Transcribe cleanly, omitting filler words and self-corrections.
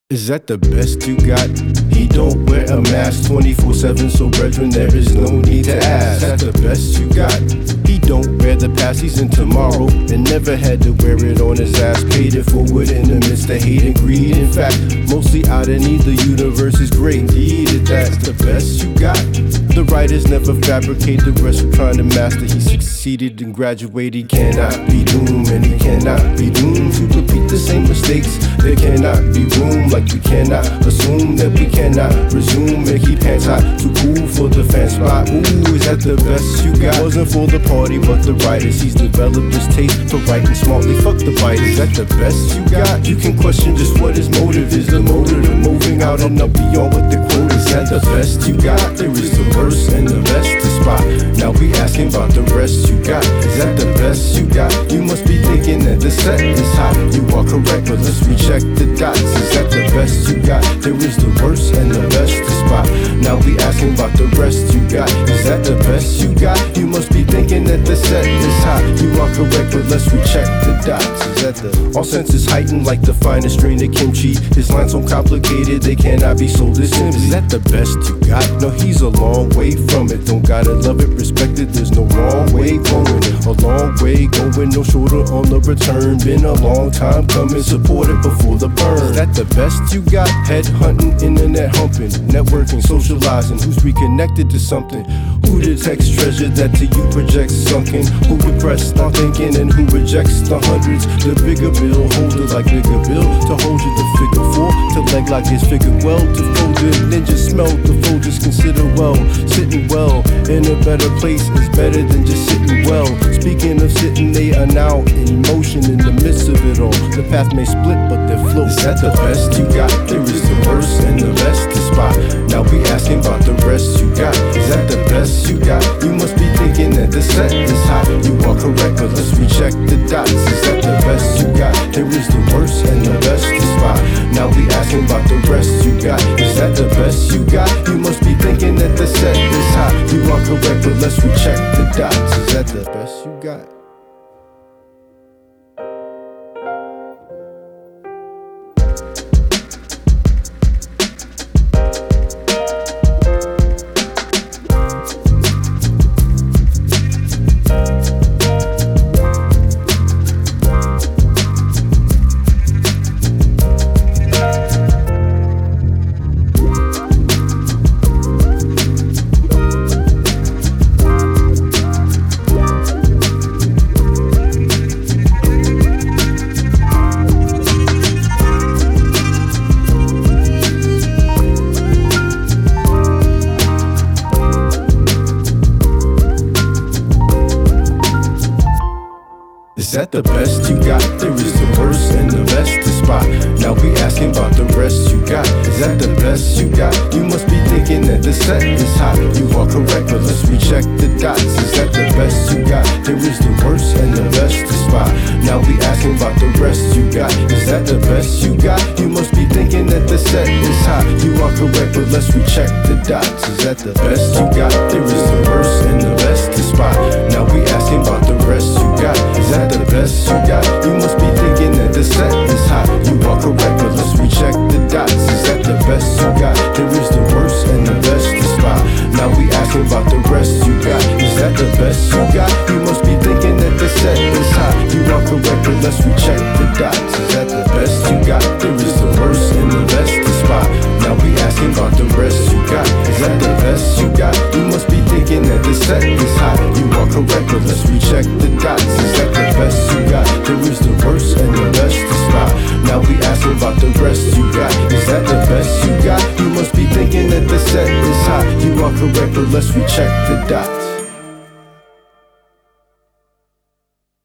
Is that the best you got? He don't wear a mask 24/7, so brethren, there is no need to ask. Is that the best you got? He don't wear the past, he's in tomorrow, and never had to wear it on his ass. Paid it forward in the midst of hate and greed. In fact, mostly out of need, the universe is great indeed. If that's the best you got. The writers never fabricate, the rest are trying to master. He succeeded and graduated, he cannot be doomed, and he cannot be doomed to repeat the same mistakes. There cannot be room, like we cannot assume that we cannot resume and keep hands hot, too cool for the fan spot. Ooh, is that the best you got? Wasn't for the party, but the writers. He's developed his taste for writing smartly. Fuck the biters. Is that the best you got? You can question just what his motive is. The motive of moving out and up beyond what the quote is. Is that the best you got? There is the worst and the best to spot. Now we asking about the rest you got. Is that the best you got? You must be thinking that the set is hot. You are correct, but let's recheck the dots. Is that the best you got? There is the worst and the best to spot. Now we asking about the rest you got. Is that the best you got? You must be thinking that the set is hot. You are correct, but let's recheck the dots. Is that the all senses heightened like the finest strain of kimchi? His lines so complicated they cannot be sold as simply. Is that the best you got? No, he's a long way from it. Don't gotta love it, respect it. There's no wrong way going. A long way going, no shorter on the return. Been a long time coming, supported before the burn. Is that the best you got? Head hunting, internet humping, networking, socializing. Who's reconnected to something? Who detects treasure that to you projects sunken? Who repressed on thinking and who rejects the hundreds? The bigger bill holder like bigger bill to hold you the figure four, to leg like his figure well, to fold it ninja smell the Folgers consider well, sitting well in a better place is better than just sitting well. Speaking of sitting, they are now in motion in the midst of it all. The path may split, but they're float. Is that the best you got? There is the worst and the best to spot. Now we asking about the rest you got. Is that the best you got? You must be thinking that the set is hot. You are correct, but let's recheck the dots. Is that the best you got? There is the worst and the best to spot. Now we asking about the rest you got. Is that the best you got? You must be thinking that the set is hot. You are correct, but let's recheck the dots. Is that the best you got? Is that the best you got? There is the worst and the best to spot. Now we asking about the rest you got. Is that the best you got? You must be thinking that the set is hot. You are correct, but let's recheck the dots. Is that the best you got? There is the worst and the best to spot. Now we asking about the rest you got. Is that the best you got? You must be thinking that the set is hot. You are correct, but let's recheck the dots. Is that the best you got? There is the worst and the best to spot. Now we asking about the rest you got. Is that the best you got? You must be thinking that the set is hot. You are correct, but let's recheck the dots. Is that the best you got? There is the worst and the best to spot. Now we asking about the rest you got. Is that the best you got? You must be thinking that the set is hot. You are correct, but let's recheck the dots. Is that the best you got? There is the worst and the best to spot. Now we asking about the rest you got. Is that the best you got? You must be thinking that the set is hot. You are correct, but let's recheck the dots. Is that the best you got? There is the worst and the best to spot. Now we asking about the rest you got. Is that the best you got? You must be thinking that the set is hot. You are correct, but let's recheck the dots.